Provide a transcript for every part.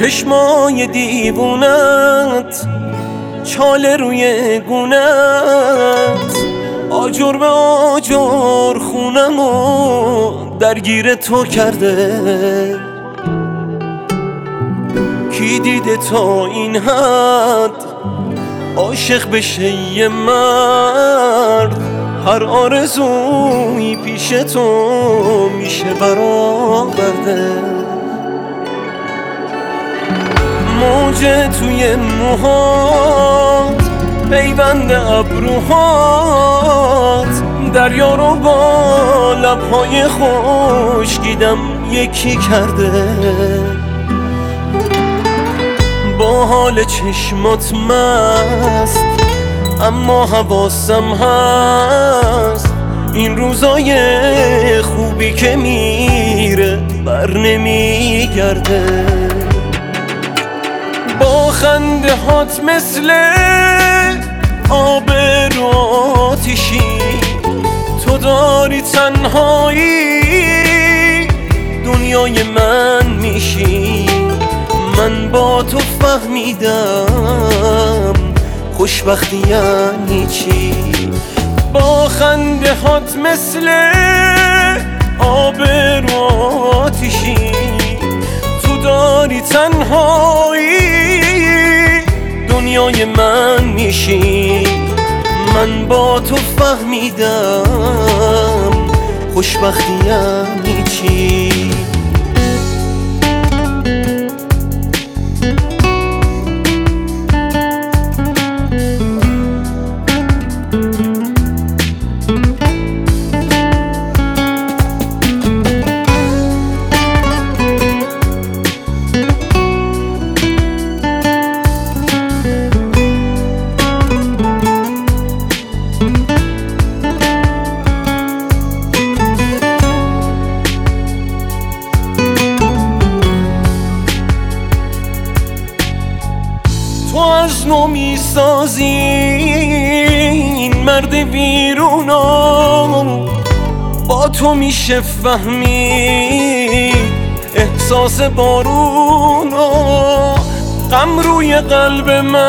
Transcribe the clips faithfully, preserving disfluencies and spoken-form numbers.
چشمای دیوونت، چاله روی گونت، آجر به آجر خونمو درگیر تو کرده. کی دیده تا این حد عاشق بشه یه مرد؟ هر آرزویی پیش تو میشه برآورده. موج توی موهات، پیوند ابروهات، دریا رو با لبهای خشکیدم یکی کرده. با حال چشمات مست، اما حواسم هست این روزای خوبی که میره بر نمیگرده. با خنده هات مثل آب رو آتیشی، تو داری تنهایی دنیای من میشی. من با تو فهمیدم خوشبختی یعنی چی. با خنده هات مثل آب رو آتیشی، تو داری تنهایی دنیای من میشی. من با تو فهمیدم خوشبختی یعنی چی. تو از نو میسازی این مرد ویرونو، با تو میشه فهمید احساس بارونو. غم روی قلب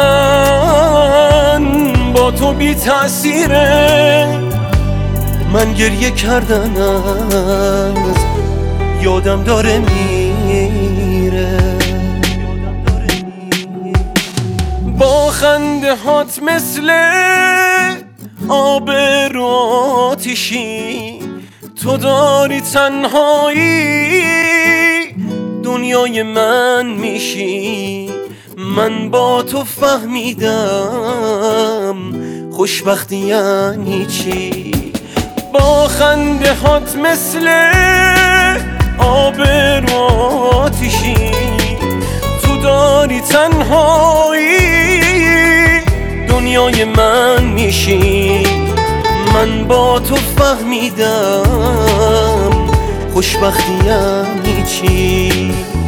من با تو بی تأثیره. من گریه کردن از یادم داره میره. با خنده هات مثل آب رو آتیشی، تو داری تنهایی دنیای من میشی. من با تو فهمیدم خوشبختی یعنی چی. با خنده هات مثل آب رو آتیشی، تو داری تنهایی دنیای من میشی. من با تو فهمیدم خوشبختی یعنی چی.